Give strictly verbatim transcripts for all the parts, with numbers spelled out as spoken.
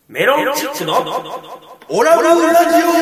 メロンチックのオラブラジオ。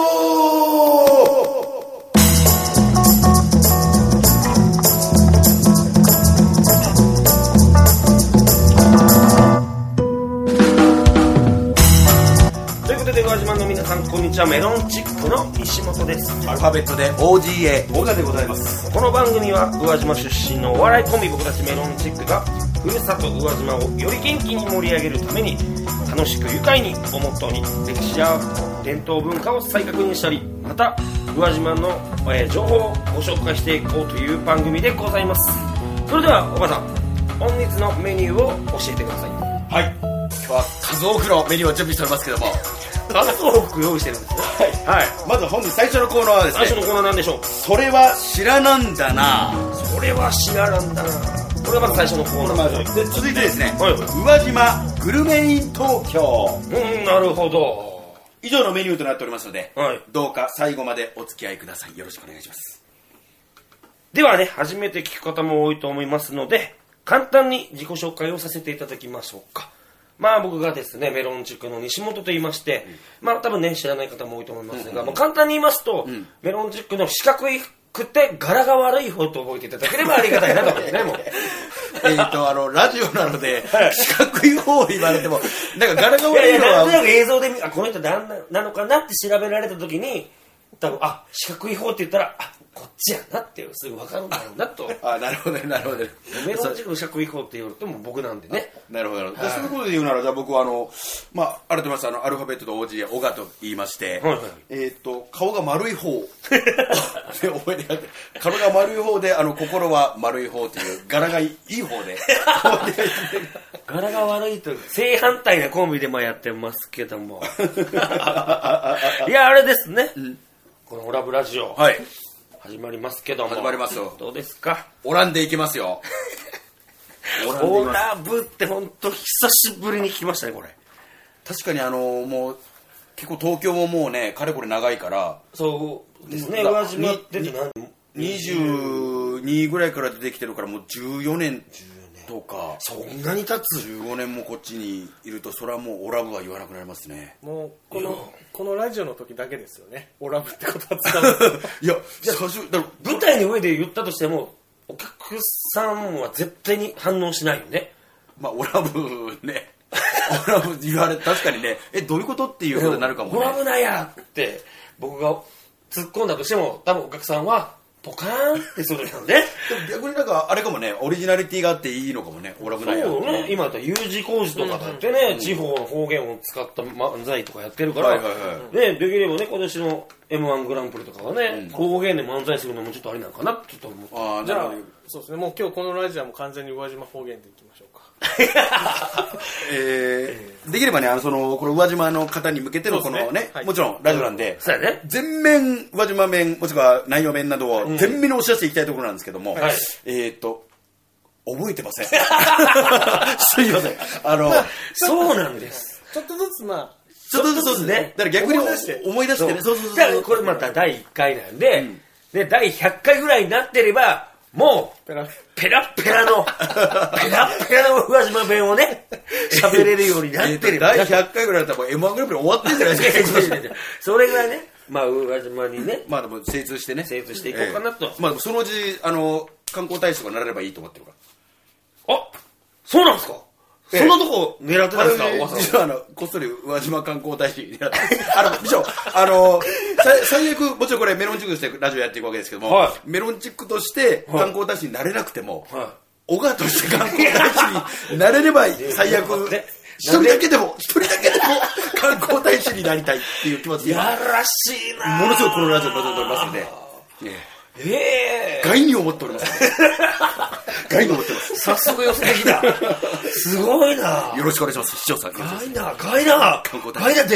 ということで、宇和島の皆さんこんにちは。メロンチックの西本です。 アルファベットで オージーエー オガでございます。 この番組は宇和島出身のお笑いコンビ僕たちメロンチックがふるさと宇和島をより元気に盛り上げるために楽しく愉快にをモットーに歴史や伝統文化を再確認したり、また宇和島の、えー、情報をご紹介していこうという番組でございます。それではおばさん、本日のメニューを教えてください。 はい、今日は数多くのメニューを準備しておりますけども、 数多く用意してるんですね。 はい、はい、まず本日最初のコーナーはですね、 最初のコーナーなんでしょう。 それは知らなんだな。 それは知らなんだな。これがまず最初のコーナーで、続いてですね、 はい、 宇和島グルメイン東京。 うん、なるほど。 以上のメニューとなっておりますので、 はい、 どうか最後までお付き合いください。よろしくお願いします。 ではね、初めて聞く方も多いと思いますので、簡単に自己紹介をさせていただきましょうか。まあ僕がですね、メロンチックの西本と言いまして、うん、まあ多分ね、知らない方も多いと思いますが、うんうん、まあ、簡単に言いますと、うん、メロンチックの四角いくて柄が悪い方と覚えていただければありがたいなと思いますね。もうえっとあのラジオなので四角い方を言われてもなんか柄が悪いのは、いやいや、なんとなく映像であこの人何なのかなって調べられた時に、多分あ四角い方って言ったらあこっちやなってすぐ分かるんだろうなと。 あ、なるほどね、なるほどね。 メロンチックの四角い方って言われても僕なんでね。 なるほど、なるほど。そういうことで言うなら、じゃあ僕はあの、まあ、改めましてあのアルファベットと オージーエー、オガと言いまして、はいはい、えっと、顔が丸い方で覚えてやって、顔が丸い方で、あの、心は丸い方という、柄がいい方で。 柄が悪いと正反対なコンビでもやってますけども。いや、あれですね。うん、このオラブラジオ。 はい。 始まりますけども。 始まりますよ。 どうですか？ オランでいきますよ。 オラブって本当久しぶりに聞きましたね、これ。 確かにあのもう結構東京ももうねかれこれ長いから。 そうですね。宇和島って何？ にじゅうにぐらいから出てきてるからもうじゅうよねんとか。 そんなに経つ？ じゅうごねんもこっちにいるとそれはもうオラブは言わなくなりますね。 もうこのこのラジオの時だけですよね。オラブってことは使う。 いや最初だから舞台の上で言ったとしてもお客さんは絶対に反応しないよね。 まあオラブね。オラブ言われ確かにね、えどういうことっていうことになるかもね。 オラブなんやって僕が突っ込んだとしても多分お客さんはポカーンってするのね。 逆になんかあれかもね、オリジナリティがあっていいのかもね。オラブなんや。 そうね。今だったら U 字工事とかだってね、うん、地方の方言を使った漫才とかやってるから、はいはいはい、ね、できればね今年の エムワン グランプリとかはね、うん、方言で漫才するのもちょっとありなのかなってちょっと思って。 ああ、じゃあそうですね。もう今日このラジオも完全に宇和島方言でいきましょうか。 えー、できればね、あのそのこの宇和島の方に向けてのこのね、ね、はい、もちろんラジオなんで、 そうやね、 全面宇和島弁もしくは内容弁などを全面に押し出していきたいところなんですけども、うん、はい、えー、っと覚えてません。すいません。あの、まあ、 そうなんです。 ちょっとずつまあ。 ちょっとずつそうですね。だから逆に思い出して思い出してね。 そうそうそうそう。これまただいいっかいなんで、うん、でだいひゃっかいぐらいになってればもうペラペラペラのペラペラの宇和島弁をね喋れるようになってれば、 だいひゃっかいぐらいだったらもう エムワン グランプリ終わってんじゃないですか。 それぐらいね、まあ宇和島にね、 まあでも精通してね、 精通していこうかなと。 えー、まあそのうちあの観光大使とかなれればいいと思ってるから。 あ、そうなんですか。そんなとこ狙ってたんですか、おばさん。 実はあのこっそり宇和島観光大使狙ってあの部長あの最悪もちろんこれメロンチックとしてラジオやっていくわけですけども、はい、メロンチックとして観光大使になれなくても、はい、小川として観光大使になれれば最悪一人だけでも一人だけでも観光大使になりたいっていう気持ちでやらしいな。 ものすごくこのラジオに臨んでおりますので、えー、概に思っております、ね。概に思ってます。 早速寄せてきた。すごいな。 よろしくお願いします。市長さん。 概な、概な。概だって。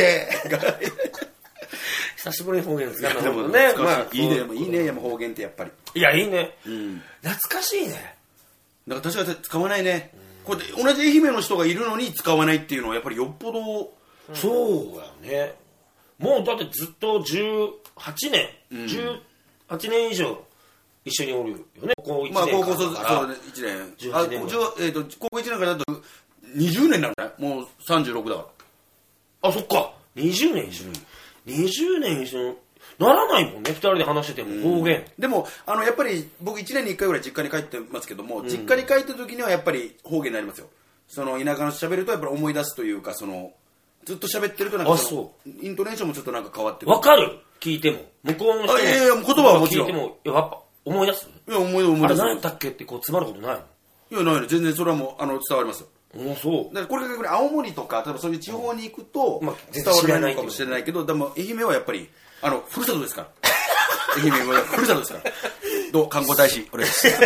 久しぶりに方言ですからね。 まあいいね、いいね、方言ってやっぱり。 いやいいね。うん、懐かしいね。 だから確かに使わないね。こうやって同じ愛媛の人がいるのに使わないっていうのはやっぱりよっぽど。 そうやね。もうだってずっとじゅうはちねん、じゅうはちねん以上一緒におるよね。高校いちねんから。まあ高校そうそういちねん。じゅうはちねん。あ、えっと高校いちねんからだとにじゅうねんなんだよ。もうさんじゅうろくだから。 あ、そっか。にじゅうねん一緒に。にじゅうねん一緒にならないもんね、二人で話してても方言。 でも、あの、やっぱり僕いちねんにいっかいぐらい実家に帰ってますけども、うん、実家に帰った時にはやっぱり方言になりますよ。その田舎の喋るとやっぱり思い出すというか、その、ずっと喋ってるとなんかその、イントネーションもちょっとなんか変わってくる。 わかる聞いても。向こうの人も。 いやいや、言葉はもちろん。 聞いても、やっぱ思い出すいや、思い出す、思い出す。 あれ何やったっけってこう詰まることないの？ いや、ないの。全然それはもう、あの、伝わりますよ。 あ、そう。 だからこれが逆に青森とか、例えばそういう地方に行くと、うん、まあ、伝わらないのかもしれないけど、でも愛媛はやっぱり、あの、ふるさとですから。愛媛はふるさとですから。どう観光大使、お願いします。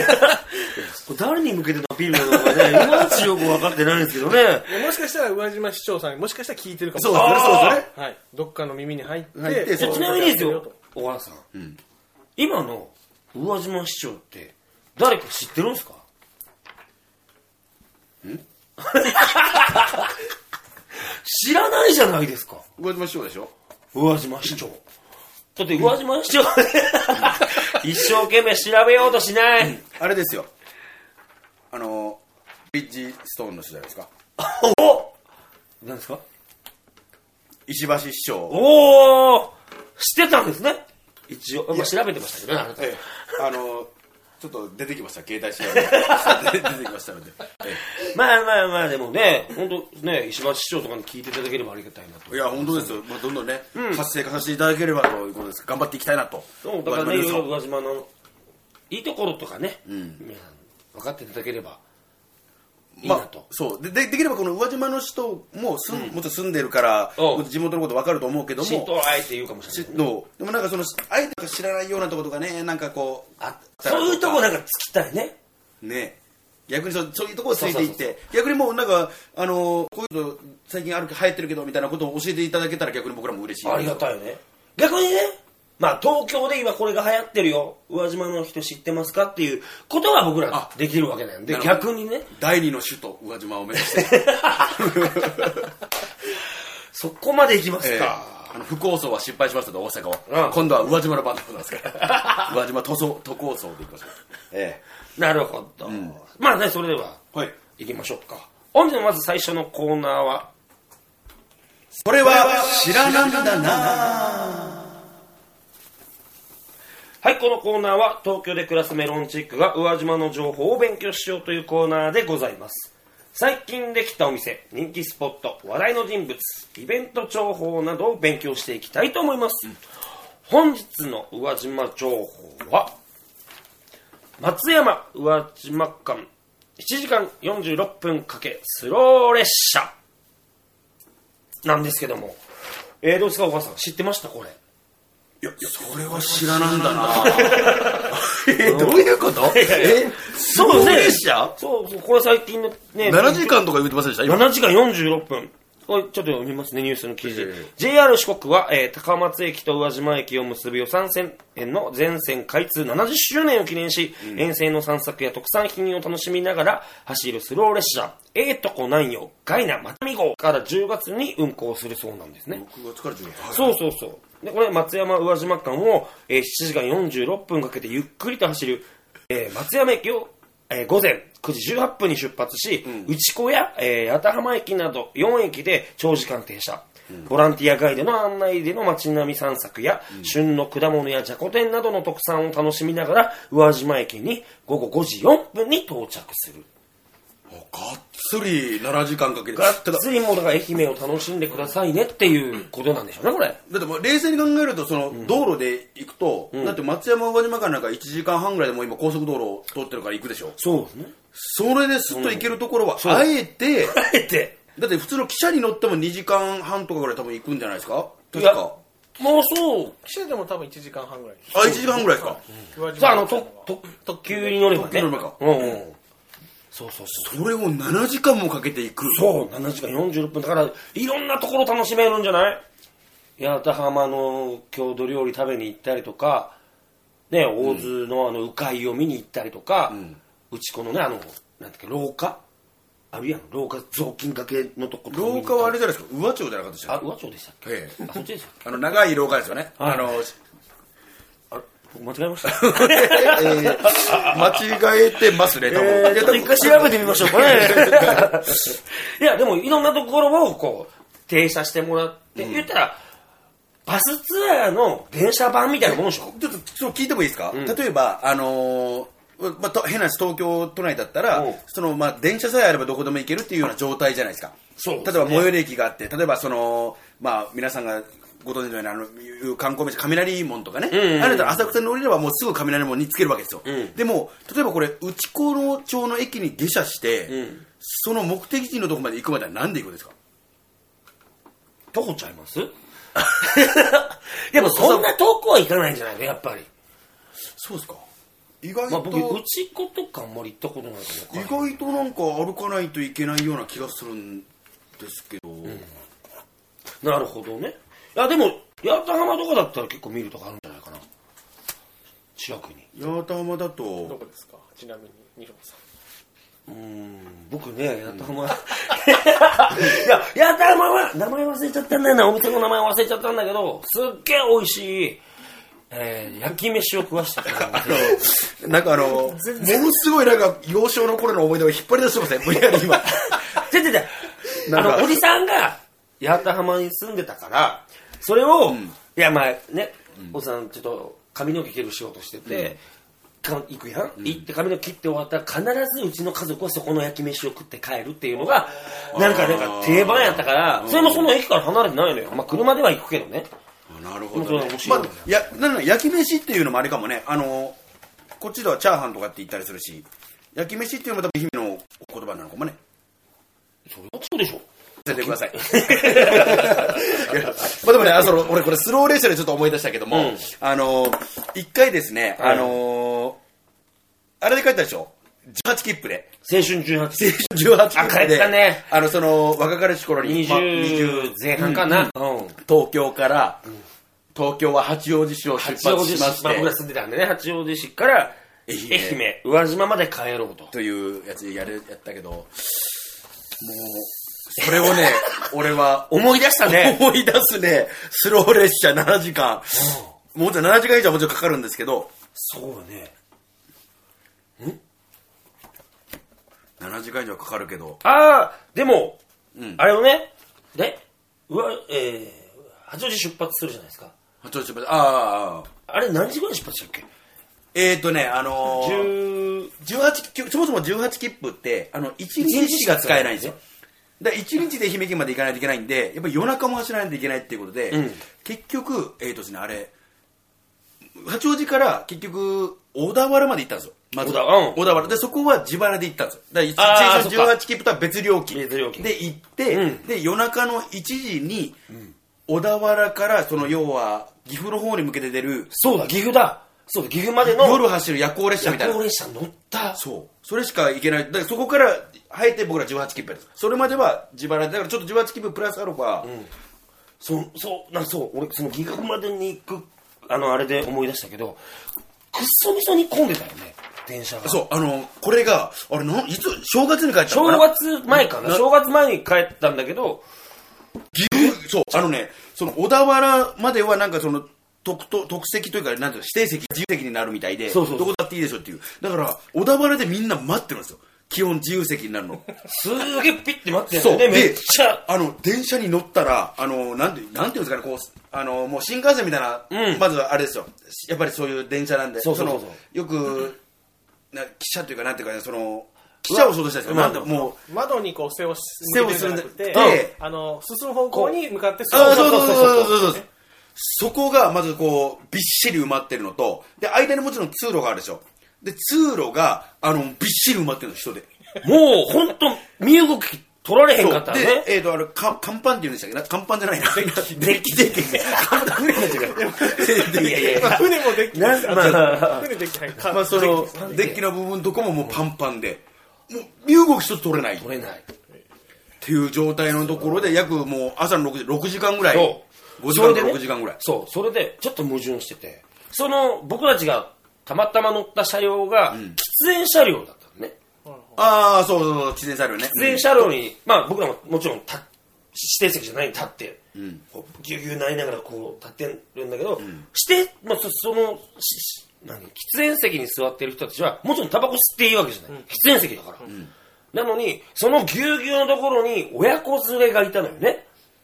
誰に向けてのアピールなのかね、いまいちよく分かってないんですけどね。 もしかしたら宇和島市長さんにもしかしたら聞いてるかもしれない。 そうですね、そうですね。 はい。どっかの耳に入って。 入ってちなみにですよ、小原さん。うん、今の宇和島市長って誰か知ってるんですか？ん知らないじゃないですか。 宇和島市長でしょ？ 宇和島市長。だって宇和島市長一生懸命調べようとしない。 あれですよ。あのブリッジストーンの人じゃないですか。 お何ですか？ 石橋市長。 おお知ってたんですね。一応、まあ、調べてましたけどね。 ええ、あのちょっと出てきました、携帯調べて出てきましたので、ええ、まあまあまあでもね、本当ね、石橋市長とかに聞いていただければありがたいなと。 いや本当ですよ、まあ、どんどんね、うん、活性化させていただければということです。頑張っていきたいなと。 そうだからね、いろいろ宇和島のいいところとかね、うん、皆さん分かっていただければいいなと。 まあ、そう で, で, できればこの宇和島の人もす、うん、もっと住んでるから地元のこと分かると思うけども、 知っとあえて言うかもしれない、ね、 でもなんかそのあえて知らないようなところとかね、なんかこうあそういうところなんかつきたいね。 ね、逆に そ, そういうところをついていって逆にもうなんかあのこういうの最近ある流行ってるけどみたいなことを教えていただけたら逆に僕らも嬉しい。 ありがたいよね。逆にね、まあ東京で今これが流行ってるよ、宇和島の人知ってますかっていうことは僕らできるわけなんで、逆にね第二の首都宇和島を目指してそこまで行きますか、 えー、あの不構想は失敗しましたと大阪は、うん、今度は宇和島の番でございますから宇和島都構都構想でいきましょう、えー、なるほど、うん、まあね、それでは、はい、行きましょうか。本日のまず最初のコーナーはそれは知らなんだな。 はい、このコーナーは東京で暮らすメロンチックが宇和島の情報を勉強しようというコーナーでございます。最近できたお店、人気スポット、話題の人物、イベント情報などを勉強していきたいと思います、うん、本日の宇和島情報は松山宇和島間いちじかんよんじゅうろっぷんかけスロー列車なんですけども、えー、どうですかお母さん、知ってましたこれ？ いや、いやそれは知らなんだなえどういうこと？えそうね、列車？そうそう、これ最近のねななじかんとか言ってませんでした？ ななじかんよんじゅうろっぷん。これちょっと読みますね、ニュースの記事、えー、ジェイアール 四国は、えー、高松駅と宇和島駅を結ぶ予算線の全線開通ななじゅっしゅうねんを記念し、うん、沿線の散策や特産品を楽しみながら走るスロー列車ええとこなんよガイナまたみ号からじゅうがつに運行するそうなんですね。 ろくがつからじゅうがつ、はい、 そうそうそう。でこれ松山宇和島間を、えー、しちじかんよんじゅうろっぷんかけてゆっくりと走る、えー、松山駅を、えー、午前くじじゅうはっぷんに出発し、うん、内子や、えー、八田浜駅などよんえきで長時間停車、うん、ボランティアガイドの案内での街並み散策や、うん、旬の果物やじゃこ天などの特産を楽しみながら宇和島駅にごごごじよんぷんに到着する。 がっつりななじかんかけてがっつりもうだから愛媛を楽しんでくださいねっていうことなんでしょうねこれ。 だってもう冷静に考えるとその道路で行くと、うん、だって松山宇和島間なんかいちじかんはんぐらいでもう今高速道路を通ってるから行くでしょ。 そうですね。 それですっと行けるところは、うん、あえてあえてだって普通の汽車に乗ってもにじかんはんとかぐらい多分行くんじゃないですか確か。 もうそう汽車でも多分いちじかんはんぐらい。 あいちじかんはんぐらいですか、 うん、さああの特急に乗ればね。特急乗ればか、うんうん、そうそうそう。 それをななじかんもかけていく。 そうななじかんよんじゅうろっぷんだからいろんなところ楽しめるんじゃない。八田浜の郷土料理食べに行ったりとかね、大津のあの鵜飼を見に行ったりとか、うん、内子のねあのなんていうか廊下あるやん、廊下雑巾掛けのとこ。 廊下はあれじゃないですか、宇和町じゃなかったでしたっけ。 あ、宇和町でしたっけ、ええ、あそっちですよあの長い廊下ですよね、はい、あのあれ僕間違えました、 えー、間違えてますね多分、 えー、ちょっと一回調べてみましょうかねいやでもいろんなところをこ停車してもらって、うん、言ったらバスツアーの電車版みたいなものでしょ。 ちょっとちょっと聞いてもいいですか、うん、例えばあのーまあ、変な東京都内だったら、そのまあ電車さえあればどこでも行けるっていうような状態じゃないですか。そうですね、例えば最寄り駅があって、例えばその、まあ、皆さんがご存知のようなあの観光名所雷門とかね、うんうんうん、あれだったら浅草に降りればもうすぐ雷門につけるわけですよ、うん、でも例えばこれ内子町の駅に下車して、うん、その目的地のところまで行くまでは何で行くんですか？ 徒歩ちゃいますでもそんな遠くは行かないんじゃないのやっぱり。 そうですか。意外と、 まあ、僕内子とかあんまり行ったことないから意外となんか歩かないといけないような気がするんですけど、うん、 なるほどね。いやでも八幡浜とかだったら結構見るとかあるんじゃないかな、近くに。 八幡浜だとどこですか？ちなみに二郎さん。 うーん僕ね八幡浜、うん、いや八幡浜は名前忘れちゃったんだよな、お店の名前忘れちゃったんだけどすっげえ美味しい、えー、焼き飯を食わしてくれるあのなんかあのものすごいなんか幼少の頃の思い出を引っ張り出してません？無理やり今違う違う違う、あのおじさんが八幡浜に住んでたからそれを、うん、いやまあね、うん、おじさんちょっと髪の毛切る仕事してて、うん、行くやん、うん、行って髪の毛切って終わったら必ずうちの家族はそこの焼き飯を食って帰るっていうのがなんかなんか定番やったから、それもその駅から離れてないのよ。まあ車では行くけどね。 なるほど、ね、まあ、やなの焼き飯っていうのもあれかもね。あのこっちではチャーハンとかって言ったりするし、焼き飯っていうのも多分愛媛の言葉なのかもね。 それはそうでしょ。 教えてくださいまあでもね、あその俺これスロー列車でちょっと思い出したけども、うん、あの一回ですね、あのあれで帰ったでしょ、じゅうはち切符で青春じゅうはち青春じゅうはち切符で、 あ、帰ったね。 あのその若かりし頃ににじゅう、ま、にじゅう前半かな、うん、 東京から、うん、東京は八王子市を出発しまして、 僕ら住んでたんでね、八王子市から愛媛、愛媛宇和島まで帰ろうとというやつやるやったけど、もうそれをね俺は思い出したね。 思い出すね。スロー列車ななじかん、もうちょっとななじかん以上はもちろんかかるんですけど、 そうね、 んななじかん以上かかるけど、 ああでも、うん、あれをねでうわ、えー、八王子出発するじゃないですか。 八王子出発、あああれ何時ぐらい出発したっけ？ えーとね、あのー、じゅうはちそもそもじゅうはち切符ってあのいちにちしか使えないんですよ。だからいちにちで愛媛県まで行かないといけないんで、やっぱり夜中も走らないといけないっていうことで、うん、結局えーとですね、あれ八王子から結局小田原まで行ったんですよ。まず小田、うん、小田原で、そこは自腹で行ったんですよ。だからじゅうはち切符とは別料金で行って、うん、で夜中のいちじに小田原からその要は岐阜の方に向けて出る、 そうだ岐阜だそうだ岐阜までの夜走る夜行列車みたいな、 夜行列車乗った、 そうそれしか行けない。だからそこから入って僕らじゅうはち切符です。それまでは自腹で、だからちょっとじゅうはち切符プラスアルファ、うん、 そうそうなんそう俺その岐阜までに行くあのあれで思い出したけど、くっそみそに混んでたよね電車が。そうあのこれがあれなんいつ正月に帰ったのかな。 正月前かな、正月前に帰ったんだけど、 岐阜そうあのねその小田原まではなんかその特, 特席というかなんていうか指定席自由席になるみたいで、そうそうそうどこだっていいでしょっていう。だから小田原でみんな待ってるんですよ、基本自由席になるの。 すげえピッて待ってるんだよね。めっちゃあの電車に乗ったらあのなんてなんていうんですかね、こうあのもう新幹線みたいな、うん、まずあれですよ、やっぱりそういう電車なんで、 そうそうそうそのよくな汽車というかなんていうかね、その汽車を想像したんですけど、なんでもう窓にこう背を背をするんで、 であの進む方向に向かってそうそうそうそうそうそう、そこがまずこうびっしり埋まってるのと、で間にもちろん通路があるでしょ。で通路があのびっしり埋まってるの人で、 もう本当身動き取られへんかったね。 でえっ、ー、とあれか甲板って言うんでしたっけ？甲板じゃないな。デッキデッキデッキ。船になっちゃう。いやいやいや。 船もデッキ。なんまあ船デッキ入る。 まあそのデッキの部分とかももうパンパンで、もう身動き一つ取れない。 取れない。 っていう状態のところで約もう朝のろくじ、ろくじかんぐらい。ごじかんかろくじかんぐらい。 そう、それでちょっと矛盾してて、その僕たちがたまたま乗った車両が喫煙車両だったのね。 ああそうそうそう、喫煙車両ね。 喫煙車両に、うん、まあ僕らももちろんた指定席じゃないに立って、うん、こうぎゅうぎゅうなりながらこう立ってるんだけど、うん、指定、まあ、そ, その何喫煙席に座ってる人たちはもちろんタバコ吸っていいわけじゃない、うん、喫煙席だから、うん、なのにそのぎゅうぎゅうのところに親子連れがいたのよね。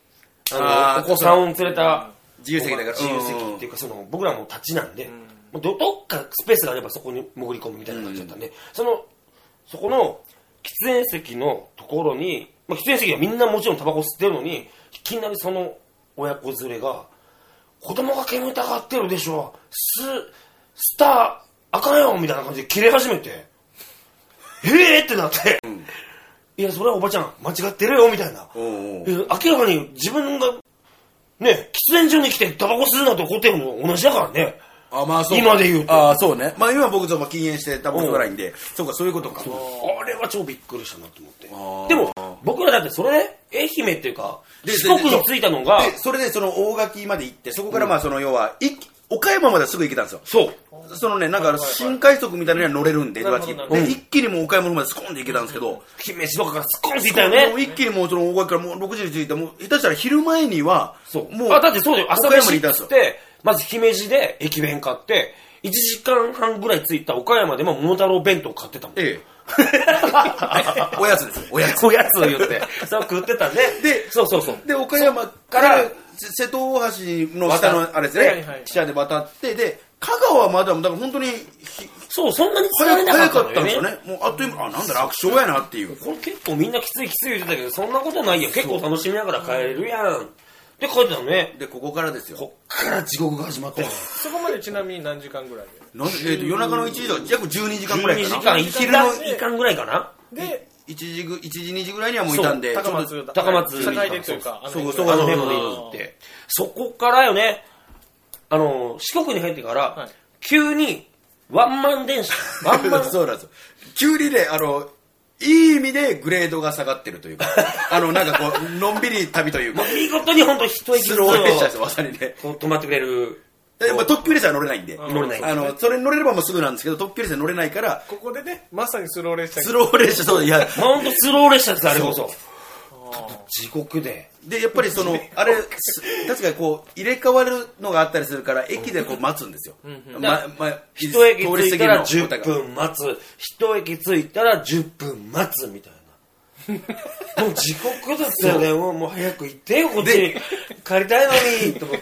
あのお子さんを連れた自由席だから自由席っていうかその僕らも立ちなんで、うん、ど, どっかスペースがあればそこに潜り込むみたいな感じだったんで、うん、そのそこの喫煙席のところに、まあ、喫煙席はみんなもちろんタバコ吸ってるのにいきなりその親子連れが子供が煙たがってるでしょススターあかんよみたいな感じで切れ始めてえーってなって、うん、いやそれはおばちゃん間違ってるよみたいな、おうおう明らかに自分がね喫煙所に来てタバコ吸うなと怒ってるの同じだからね。 あ、まあそう今で言うと。 ああ、そうね。まあ今僕とも禁煙してタバコ吸わないんで、そうか、そういうことか。 あれは超びっくりしたなと思って。でも、僕らだってそれね、愛媛っていうか、四国に着いたのが。 で、それでその大垣まで行って、そこからまあその要は、岡山まではすぐ行けたんですよ。 そう。 そのね、なんか新快速みたいなのには乗れるんで、で、一気にもう岡山までスコーンで行けたんですけど、 姫路とかからスコーンって行ったよね。 もう一気にもうその大垣からもうろくじに着いて、もう下手したら昼前には、 そう。もう、あ、だってそうだよ、朝飯行って、まず姫路で駅弁買って、いちじかんはんぐらい着いた岡山でも桃太郎弁当買ってたもん。ええ。 おやつです。おやつ。 おやつを言って。そう食ってたんで。で、そうそうそう。 で、岡山から瀬戸大橋の下のあれですね。汽車で渡って、で、香川まではだから本当に、 そう、そんなに疲れなかったんだよね。 早かったんですよね。もうあっという間、あ、なんだ楽勝やなっていう。 これ結構みんなきついきつい言ってたけど、そんなことないよ。結構楽しみながら帰れるやん。で、帰ってたのね。 で、ここからですよ。 こっから地獄が始まったよ。 そこまでちなみに何時間ぐらいでなんで、えー、夜中のいちじとか約じゅうにじかんぐらいかな。 じゅうにじかん、昼のいちじかんぐらいかな。 で、いちじ、いちじ、にじぐらいにはもういたんで、 高松、 高松、 境でというか、 そう、そう、あの辺まで行って。そこからよね、あの、四国に入ってから、急に、ワンマン電車、ワンマン。 そうなんですよ。急にね、あの、いい意味でグレードが下がってるというか、あの、なんかこう、のんびり旅というか。 見事に本当一息スロー列車です、まさにね。 止まってくれる。 でまあ、特急列車は乗れないんで。 乗れない。 あの、それに乗れればもうすぐなんですけど、特急列車乗れないから。 ここでね、まさにスロー列車。 スロー列車、そう、いや。 ほんとスロー列車です、あれこそ。地獄で。 で、やっぱりその、あれ、確かにこう、入れ替わるのがあったりするから、駅でこう待つんですよ。 ま、ま、一駅着いたらじゅっぷん待つ。一駅着いたらじゅっぷん待つみたいな。もう地獄だったよね。もう、もう早く行ってよ、こっちに。帰りたいのに、と思って。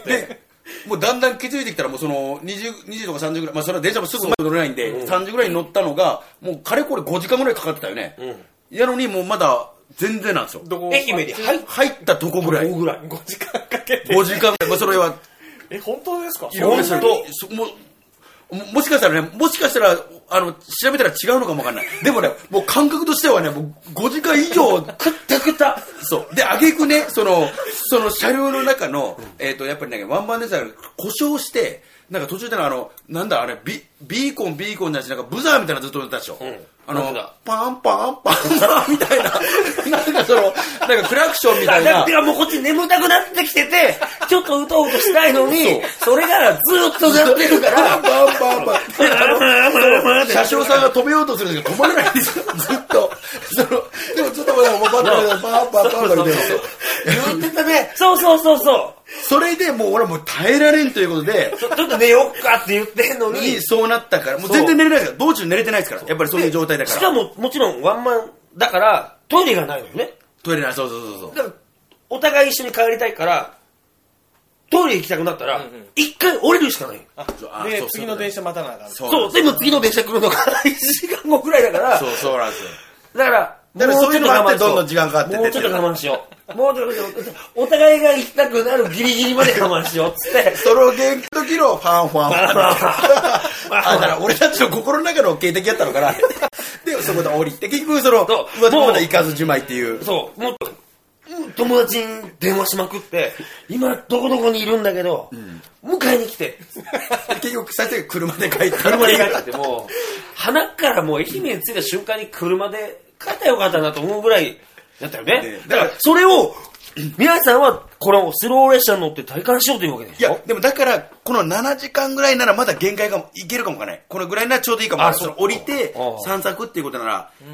もうだんだん気づいてきたら、もうその、にじゅう、にじとかさんじぐらい、まあそれは電車もすぐ乗れないんで、うん、さんじぐらいに乗ったのが、もうかれこれごじかんぐらいかかってたよね。うん、やのに、もうまだ、全然なんですよ。 愛媛に入入ったとこぐらい。 ぐらい。 ごじかんかけて。 ごじかん。まあそれは。 え、本当ですか？ 本当。ももしかしたらね、もしかしたら、あの、調べたら違うのかもわかんない。でもね、もう感覚としてはね、もうごじかん以上、 くったくた。 そう。で、あげくね、その、その車両の中の、えっと、やっぱりね、ワンバン電車が故障して、なんか途中でのあの、なんだあれ、ビ、ビーコン、ビーコンのやつ、なんかブザーみたいなのずっと乗ってたでしょ。うん、あの、パンパンパンパンみたいな、なんかその、なんかクラクションみたいな。 だってもうこっち眠たくなってきてて、ちょっとうとうとしたいのに、それがずっとなってるから、 パンパンパン。車掌さんが止めようとするんですけど、止まらないんですよ、ずっと。その、でもちょっともう、パンパンパンパンパンパン。 言ってたね。そうそうそうそう。 それでもう俺はもう耐えられんということでちょ、ちょっと寝よっかって言ってんのに、 にそうなったから、もう全然寝れないですから、道中寝れてないですから、やっぱりそういう状態だから。 しかももちろんワンマンだから、トイレがないのよね。 トイレない、そうそうそうそう。 だから、お互い一緒に帰りたいから、トイレ行きたくなったら、一、うんうん、回降りるしかない。 あで、そうそう次の電車待たなあかん。 そう、そうでも次の電車来るのがいちじかんごくらいだから、 そう、そうなんですよ。 だから、 だからそういうのがあってどんどん時間かかってて。 もうちょっと我慢しよう。もうちょっと、お互いが行きたくなるギリギリまで我慢しようっつって。 その元気時のファンファンファン。だから俺たちの心の中の警笛やったのかな。で、そこで降りて、結局その、上まだ行かずじまいっていう。 そう、もっと、友達に電話しまくって、今どこどこにいるんだけど、うん、迎えに来て。 結局最初車で帰った。 車で帰ってもう、鼻からもう愛媛に着いた瞬間に車で帰ったらよかったなと思うぐらいだったよね。ねだからそれを、皆さんはこのスロー列車に乗って体感しようというわけでしょ。 いや、でもだから、このななじかんぐらいならまだ限界がいけるかもかね。このぐらいならちょうどいいかも。あ、その降りて散策っていうことなら。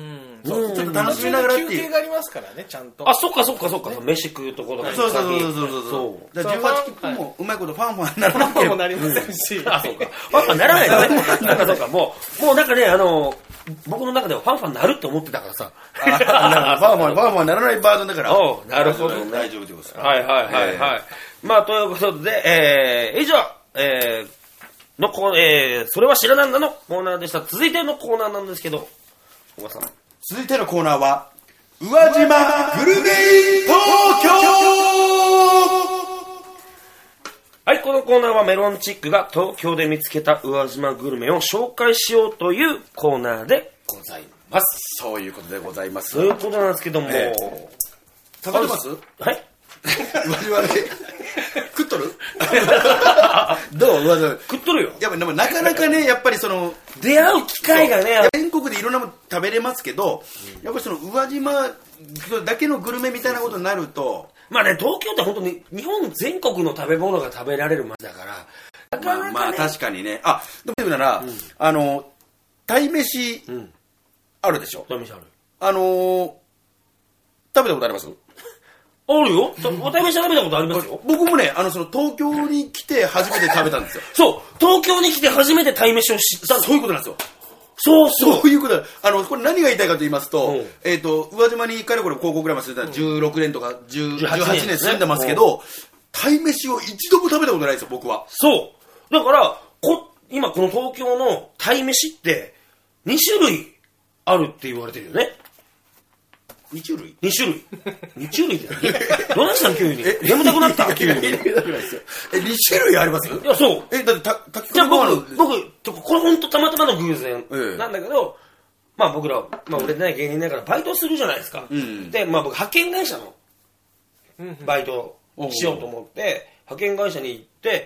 そうちょっと楽しみながらっていう休憩がありますからね、ちゃんと。 あ、そっかそっかそっか、ね、飯食うところとかそうそうそうそうそうそうだからじゅうはち切符もうまいことファンファンならなファンもなりませんし、 あ、そうか。ファンファンならないのね。なんかそうか、もう、もうなんかね、あの、僕の中ではファンファンなるって思ってたからさ。 ファンファン、ファンファンならないバージョンだから。 おなるほど、ね。 大丈夫でございます。 はいはいはいはい。まあ、ということで、えー、以上、えー、のコー、えー、それは知らなんだのコーナーでした。続いてのコーナーなんですけど、小川さん。 続いてのコーナーは、宇和島グルメ東京。 はい、このコーナーはメロンチックが東京で見つけた宇和島グルメを紹介しようというコーナーでございます。 そういうことでございます。 そういうことなんですけども、えー、食べてます？ はい宇和島で食っとるどう宇和島食っとるよ。 やっぱでもなかなかね、やっぱりその出会う機会がね、 全国でいろんなもの食べれますけど、うん、やっぱりその宇和島だけのグルメみたいなことになると、 まあね、東京って本当に日本全国の食べ物が食べられる街だから、なかなかね、 まあ、まあ確かにね。あ、でも言うなら、うん、あの鯛めしあるでしょ。 鯛めしある。 あのー、食べたことあります？ あるよ。お鯛めし食べたことありますよ。 僕もね、あのその東京に来て初めて食べたんですよ。 そう、東京に来て初めて鯛めしを知った。 そういうことなんですよ。 そうそう。 そういうことだ。あの、これ何が言いたいかと言いますと、うん、えっ、ー、と、宇和島にかれこれ高校ぐらいまで住んでたらじゅうろくねんとかじゅうはちねん住んでますけど、鯛めしを一度も食べたことないですよ、僕は。 そう。だから、こ、今この東京の鯛めしってに種類あるって言われてるよね。 に種類 ? に 種類。に種類って何？どうしたん急に。眠たくなった急に。 え、に種類あります？ いや、そう。 え、だってた、炊き込みご飯僕、僕、これほんとたまたまの偶然なんだけど、ええ、まあ僕ら、まあ売れてない芸人だからバイトするじゃないですか。うん、で、まあ僕派遣会社のバイトをしようと思って、派遣会社に行って、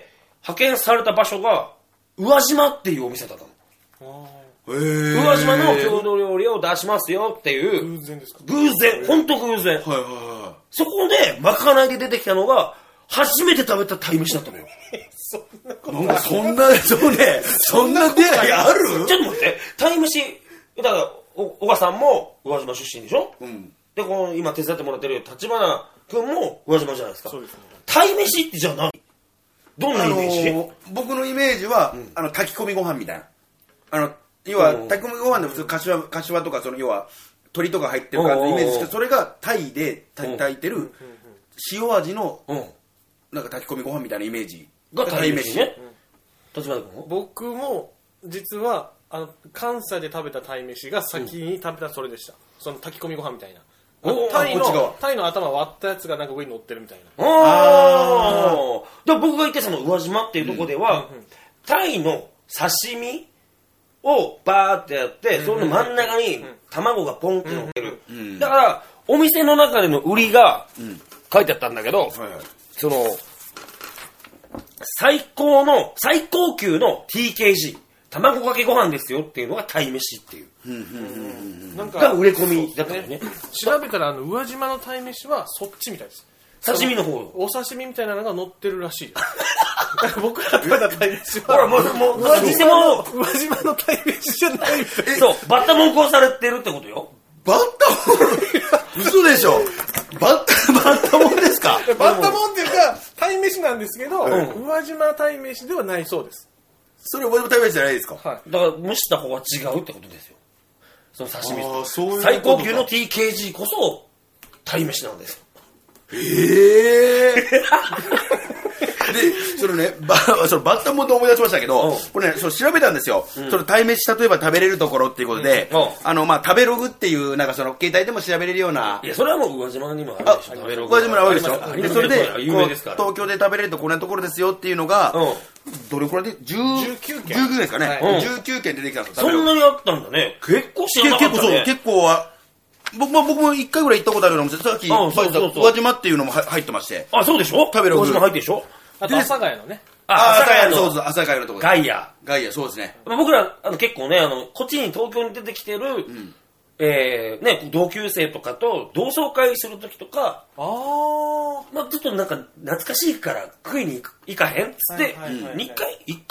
派遣された場所が、宇和島っていうお店だったの。宇和島の郷土料理を出しますよっていう偶然ですか？ 偶然、本当偶然、はいはいはい、そこでまかないで出てきたのが初めて食べた鯛めしだったのよ。 そんなことなんかそんなそうねそんな出会いある？ ちょっと待って、鯛めしだから小川さんも宇和島出身でしょ、うん、でこの今手伝ってもらってる立花君も宇和島じゃないですか。そうですね。鯛めしってじゃあ何？どんなイメージ？あのー、 僕のイメージは、うん、あの炊き込みご飯みたいな、あの要は炊き込みご飯で普通柏柏とかその要は鶏とか入ってる感じのイメージですけど、それがタイで炊いてる塩味のなんか炊き込みご飯みたいなイメージが鯛めしね。立花君も？ 僕も実はあの関西で食べた鯛めしが先に食べたそれでした。その炊き込みご飯みたいな。タイのタイの頭割ったやつがなんか上に乗ってるみたいな。 ああ。で僕が言ってその宇和島っていうところでは、うんうんうん、タイの刺身をバーってやって、その真ん中に卵がポンって乗ってる、うんうん、だからお店の中での売りが書いてあったんだけど、うん、その最高の最高級の ティーケージー 卵かけご飯ですよっていうのが鯛めしっていう、うんうんうん、なんかが売れ込みだったよね。 調べたらあの宇和島の鯛めしはそっちみたいです。 刺身の方お刺身みたいなのが乗ってるらしいです。僕ら食べた鯛めしはほらもうもう宇和島の宇和島の鯛めしじゃないみたい。 そうバッタモンこされてるってことよ。 バッタモン嘘でしょ。バッタバッタモンですか？ バッタモンっていうか鯛めしなんですけど、うん、宇和島鯛めしではないそうです。 それ宇和島鯛めしじゃないですか？ はい。だから蒸した方が違うってことですよ。その刺身。あそういう最高級の ティーケージー こそ鯛めしなんですよ。 ええー、で、そのね、バそのバッタモンと思い出しましたけど、これね、その調べたんですよ。うん、その鯛めし例えば食べれるところっていうことで、うん、あの、まあ、食べログっていう、なんかその、携帯でも調べれるような。 いや、それはもう宇和島にもあるでしょ。食べログ。 宇和島にあるでしょ。で、それで、 有名ですから、 東京で食べれるとこんなところですよっていうのが、うん、どれくらいでじゅうきゅうけんじゅうきゅうけんですかね。はい、じゅうきゅうけん出てきたんですよ。 そんなにあったんだね。結構知らなかったね。 結構そう、結構は、僕も僕も一回ぐらい行ったことあるようなお店、さっき宇和島っていうのも入ってまして。 あ、そうでしょ？ 食べる宇和島入ってでしょ？ あと阿佐ヶ谷のね。 あ、阿佐ヶ谷のそうそう阿佐ヶ谷のところ。 ガイア。 ガイアそうですね。 僕らあの結構ねあのこっちに東京に出てきてる、うん、えー、ね同級生とかと同窓会する時とか、ああ、まあちょっとなんか懐かしいから食いに行かへんっつってにかいいっかい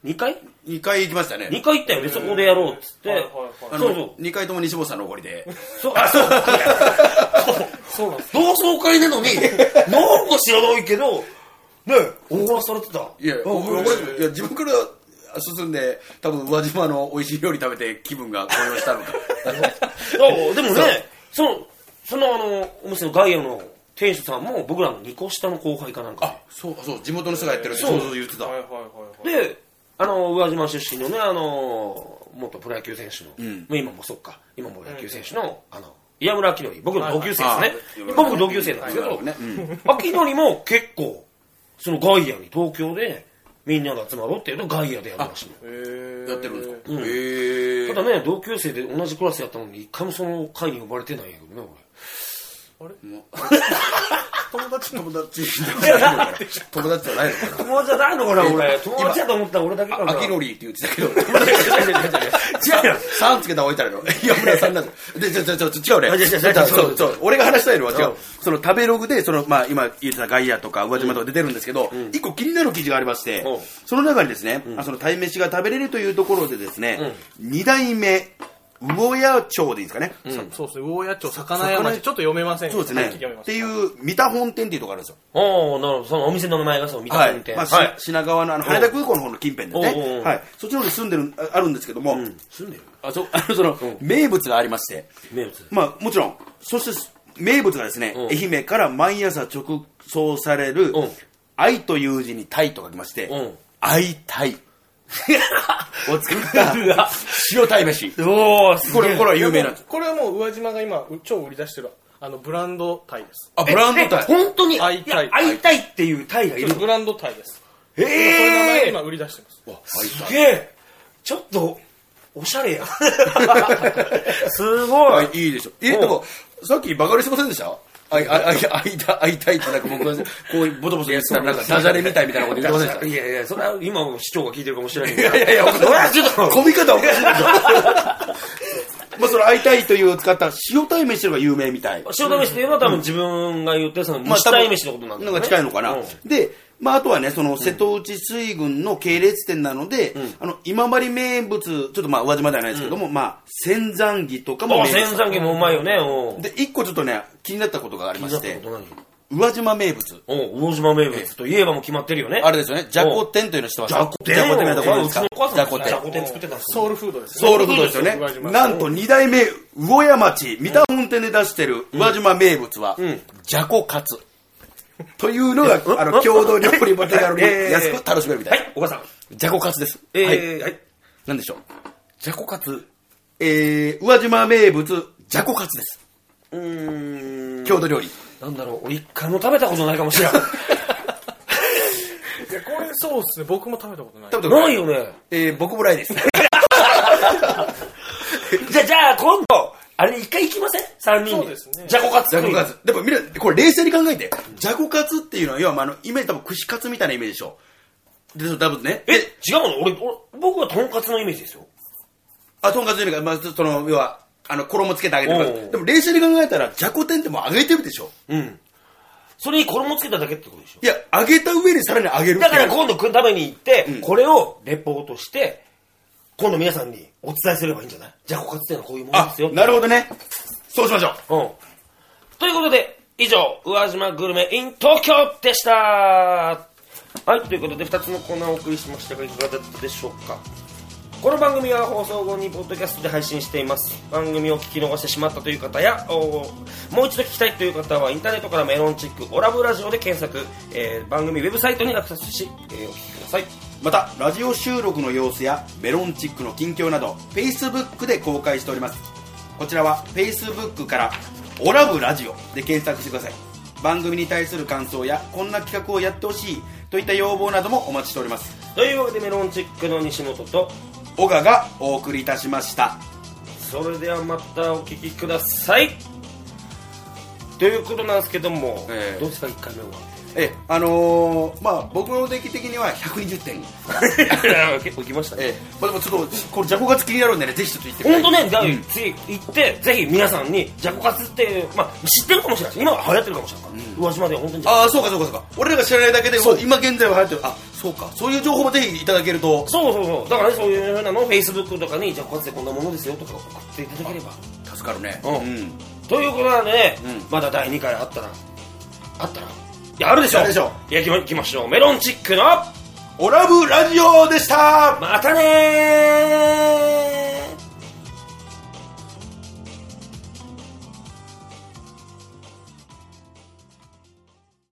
にかい ? に 回行きましたね。 にかい行ったよね、そこでやろうっつって。はいはいはい、 あのそうそう。にかいとも西本さんのおごりで。 そう、あ、そう。そうなんです。同窓会なのに、なんか知らないけど、ね、おごらされてた。 いや、俺、いや、自分から進んで、多分、宇和島の美味しい料理食べて気分が高揚したのか。 でもね、その、そのあの、お店のガイアの店主さんも、僕らのにこ下の後輩かなんか。 あ、そう、そう、地元の人がやってるってそう言ってた。 で、あの、宇和島出身のね、あの、元プロ野球選手の、うん、今もそっか、今も野球選手の、あの、岩村明則、僕の同級生ですね。僕同級生なんですけど、明則も結構、そのガイアに東京でみんなで集まろうっていうとガイアでやるらしいの。 やってるんですか、うん、へー。ただね、同級生で同じクラスやったのに一回もその会に呼ばれてないんやけどね、 俺。あれ友達友達じゃないのかな友達じゃないのかな友達じゃないのかな俺。友達だと思ったら俺だけかな。 アキロリーって言ってたけど。違うやん。さんつけたら置いたらの。岩村さんなんで。で、ちょ、ちょ、ちょ、違うね。そうそう。俺が話したいのは違う。その食べログで、その、まあ、今言ってたガイアとか宇和島とか出てるんですけど、一個気になる記事がありまして、その中にですね、その鯛めしが食べれるというところでですね、二代目、魚屋町でいいですかね、 うん、そうですね、魚屋町魚屋町ちょっと読めません。 そうですね、っていう三田本店っていうところがあるんですよ。 おお、なるほど。そのお店の名前がその三田本店、 はい、まあはい、品川のあの羽田空港の方の近辺でね、はい、そっちの方に住んでるあるんですけども、うん、 住んでるあそあのその、うん、名物がありまして、 名物、 まあもちろん、そして名物がですね、うん、愛媛から毎朝直送される、うん、愛という字に鯛と書きまして、うん、愛鯛を作った塩鯛めし。 おー、 これこれは有名なんです。 これはもう宇和島が今超売り出してるあのブランド鯛です。 あ、ブランド鯛。 本当に愛鯛。 愛鯛っていう鯛がいる。 ブランド鯛です。 ええー。 そういう名前で今売り出してます。 すげえ。ちょっとおしゃれや。すごい。 いいでしょ。え、でもさっきバカにしませんでした？あい、あい、あいた、あいたいってなんか僕は、こう、ボトボトやってたらなんかダジャレみたいみたいなこと言ってませんでした？ いやいや、それは今も市長が聞いてるかもしれないけど。いやいやいや、俺はちょっと、込み方おかしいでしょ。まあその会いたいという使った塩鯛飯が有名みたい。 塩鯛飯っていうのは多分自分が言ってその蒸し鯛飯のことなんだよね。 なんか近いのかな。で、まああとはね、その瀬戸内水軍の系列店なので、あの今治名物、ちょっとまあ宇和島ではないですけども、まあ千山木とかも。 千山木もうまいよね。 で、一個ちょっとね、気になったことがありまして。宇和島名物。 お宇和島名物といえばもう決まってるよね。 あれですよね。じゃこ天というの知ってます？ じゃこ天。 じゃこ天のところですか？ じゃこ天。じゃこ天作ってたんです。 ソウルフードですね。ソウルフードですよね。なんと二代目、魚屋町、三田本店で出してる宇和島名物は、じゃこカツ。というのが、あの、郷土料理も手軽に安く楽しめるみたいな。 はい、お母さん。 じゃこカツです。 えー、はい。 なんでしょう。じゃこカツ。えー、宇和島名物、じゃこカツです。 うーん。 郷土料理。 なんだろう、俺一回も食べたことないかもしれない。いや、 これそうっすね。僕も食べたことない。 食べたことないよね。 えー、僕もないです。 じゃあ、じゃあ、今度、あれ一回行きません？三人で。 そうですね。 じゃこカツ。 じゃこカツ。でも、みんな、これ冷静に考えて。じゃこカツっていうのは、要は、あの、イメージ多分串カツみたいなイメージでしょ。で、多分ね。 え、違うの？俺、俺、僕はとんかつのイメージですよ。 あ、とんかつのイメージが、まあ、その、要は、あの、衣つけてあげてる。でも、冷静に考えたら、じゃこ天ってもう揚げてるでしょ。 うん。それに衣つけただけってことでしょ。 いや、揚げた上にさらに揚げる。 だから今度食べに行って、うん、これをレポートして、今度皆さんにお伝えすればいいんじゃない？じゃこカツっていうのはこういうものですよ。 なるほどね。そうしましょう。 うん。ということで、以上、宇和島グルメ in 東京でした。はい、ということで、ふたつのコーナーをお送りしましたが、いかがだったでしょうか。この番組は放送後にポッドキャストで配信しています。番組を聞き逃してしまったという方や、もう一度聞きたいという方は、インターネットからメロンチックオラブラジオで検索、えー、番組ウェブサイトにアクセスし、えー、お聞きください。 また、ラジオ収録の様子やメロンチックの近況など Facebook で公開しております。こちらは Facebook からオラブラジオで検索してください。番組に対する感想やこんな企画をやってほしいといった要望などもお待ちしております。 というわけで、メロンチックの西本と小賀がお送りいたしました。 それではまたお聞きください。 ということなんですけども、えー、どうですかいっかいめは。 えあのー、まあ僕の出来的にはひゃくにじゅってん結構いきましたね、 えまあ、でもちょっとこれジャコカツ気になるんでねぜひちょっと行って本当ね、うん、次行ってぜひ皆さんにジャコカツっていう、まあ、知ってるかもしれない今は流行ってるかもしれないから、うん、宇和島では本当にああそうかそうかそうか俺らが知らないだけで今現在は流行ってるあそうかそういう情報もぜひいただけるとそうそうそうだからねそういうふうなのを Facebook とかにジャコカツでこんなものですよとか送っていただければ助かるね、 うんうん、ということなんでね、うん、まだだいにかいあったらあったらいやあるでしょ。 あるでしょ。 いや行きましょう。メロンチックのオラブラジオでした。 またねー。